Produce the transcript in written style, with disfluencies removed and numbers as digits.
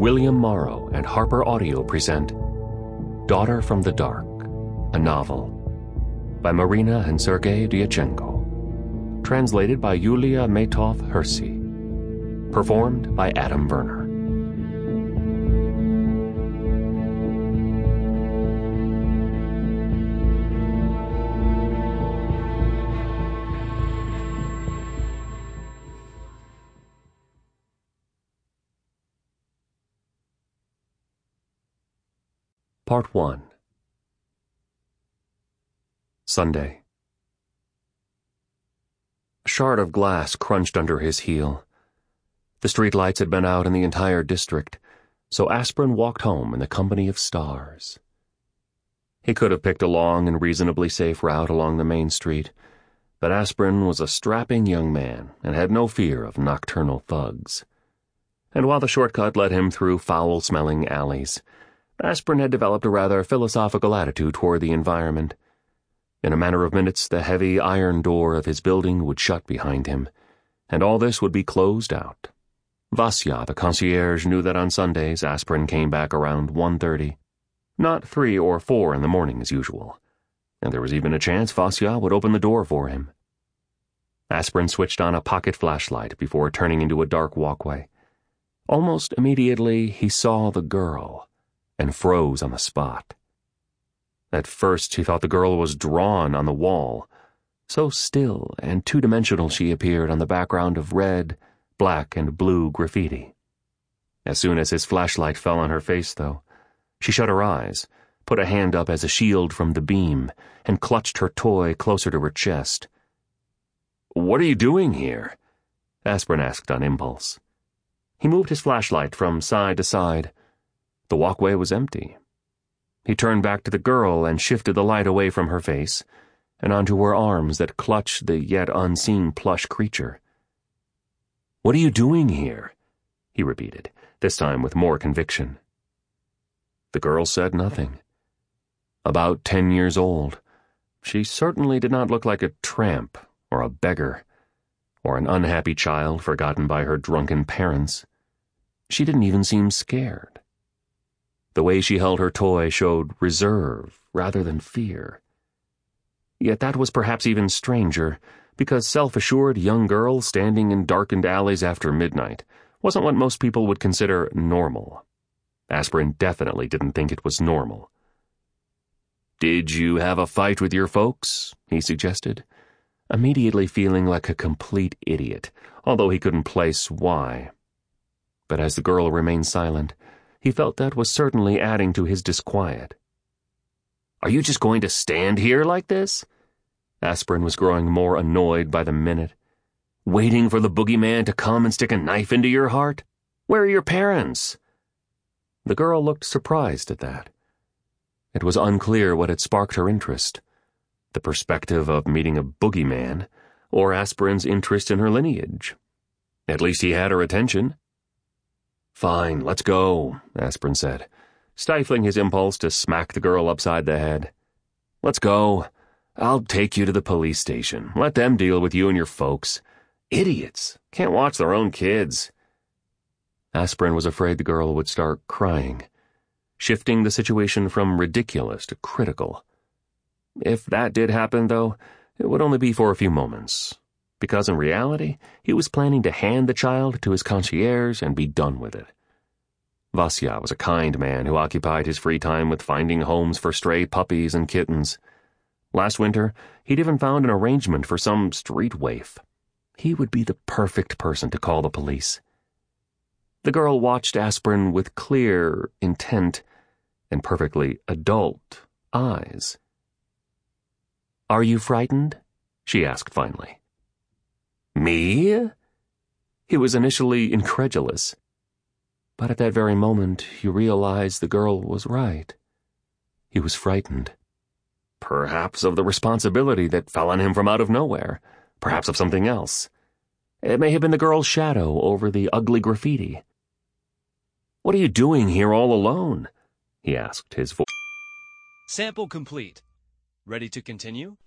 William Morrow and Harper Audio present Daughter from the Dark, a novel by Marina and Sergei Dyachenko, translated by Yulia Maytov-Hersey, performed by Adam Werner. Part 1. Sunday. A shard of glass crunched under his heel. The streetlights had been out in the entire district, so Aspirin walked home in the company of stars. He could have picked a long and reasonably safe route along the main street, but Aspirin was a strapping young man and had no fear of nocturnal thugs. And while the shortcut led him through foul-smelling alleys, Aspirin had developed a rather philosophical attitude toward the environment. In a matter of minutes, the heavy iron door of his building would shut behind him, and all this would be closed out. Vasya, the concierge, knew that on Sundays Aspirin came back around 1:30, not 3 or 4 in the morning as usual, and there was even a chance Vasya would open the door for him. Aspirin switched on a pocket flashlight before turning into a dark walkway. Almost immediately he saw the girl, and froze on the spot. At first he thought the girl was drawn on the wall. So still and two-dimensional she appeared on the background of red, black, and blue graffiti. As soon as his flashlight fell on her face, though, she shut her eyes, put a hand up as a shield from the beam, and clutched her toy closer to her chest. "What are you doing here?" Aspirin asked on impulse. He moved his flashlight from side to side. The walkway was empty. He turned back to the girl and shifted the light away from her face and onto her arms that clutched the yet unseen plush creature. "What are you doing here?" he repeated, this time with more conviction. The girl said nothing. About 10 years old, she certainly did not look like a tramp or a beggar or an unhappy child forgotten by her drunken parents. She didn't even seem scared. The way she held her toy showed reserve rather than fear. Yet that was perhaps even stranger, because self-assured young girls standing in darkened alleys after midnight wasn't what most people would consider normal. Aspirin definitely didn't think it was normal. "Did you have a fight with your folks?" he suggested, immediately feeling like a complete idiot, although he couldn't place why. But as the girl remained silent, he felt that was certainly adding to his disquiet. "Are you just going to stand here like this?" Aspirin was growing more annoyed by the minute. "Waiting for the boogeyman to come and stick a knife into your heart? Where are your parents?" The girl looked surprised at that. It was unclear what had sparked her interest, the perspective of meeting a boogeyman, or Aspirin's interest in her lineage. At least he had her attention. "Fine, let's go," Aspirin said, stifling his impulse to smack the girl upside the head. "Let's go. I'll take you to the police station. Let them deal with you and your folks. Idiots. Can't watch their own kids." Aspirin was afraid the girl would start crying, shifting the situation from ridiculous to critical. If that did happen, though, it would only be for a few moments, because in reality, he was planning to hand the child to his concierge and be done with it. Vasya was a kind man who occupied his free time with finding homes for stray puppies and kittens. Last winter, he'd even found an arrangement for some street waif. He would be the perfect person to call the police. The girl watched Aspirin with clear, intent, and perfectly adult eyes. "Are you frightened?" she asked finally. "Me?" He was initially incredulous, but at that very moment he realized the girl was right. He was frightened. Perhaps of the responsibility that fell on him from out of nowhere, perhaps of something else. It may have been the girl's shadow over the ugly graffiti. "What are you doing here all alone?" he asked, his voice. Sample complete. Ready to continue?